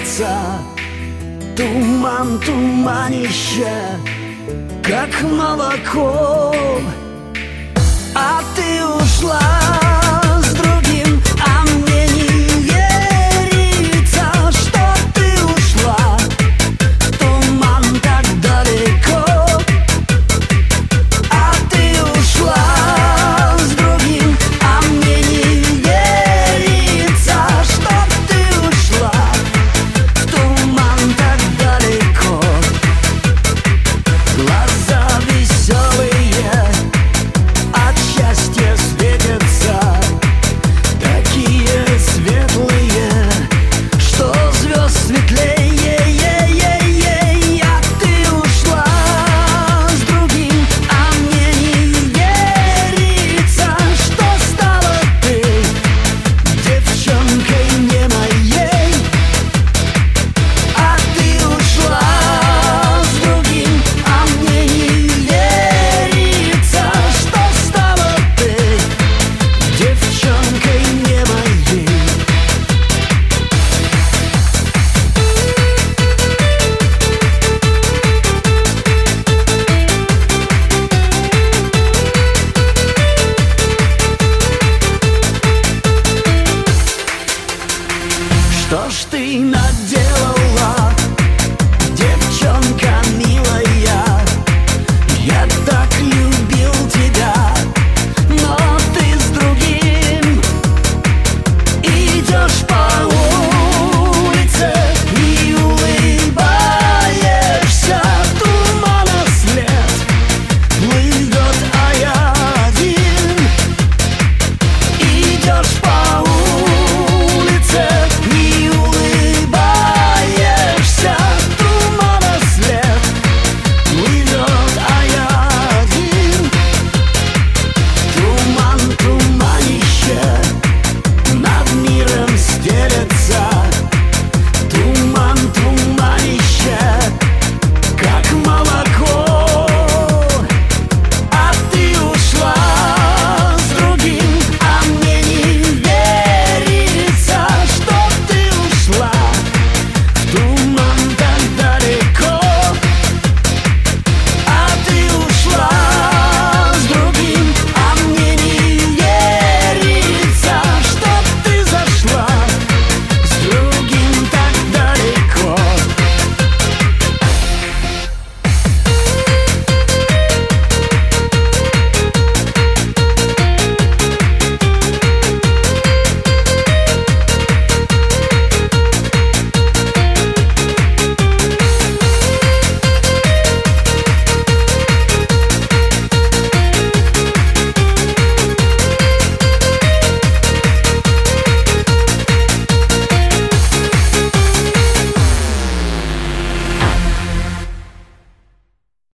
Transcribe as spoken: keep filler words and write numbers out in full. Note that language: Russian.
светится туман, туманище, как молоко. А ты ушла с другим, а мне не верится, что ты ушла. Туман так далеко. А ты ушла с другим, а мне не верится, что ты ушла. Туман так далеко. Глаза веселые от счастья светятся, такие светлые, что звезд светлее. А ты ушла с другим, а мне не верится, что стала ты девчонкой не моей. А ты ушла с другим, а мне не верится, что стала ты девчонкой не моей. Что ж ты наделала, девчонка?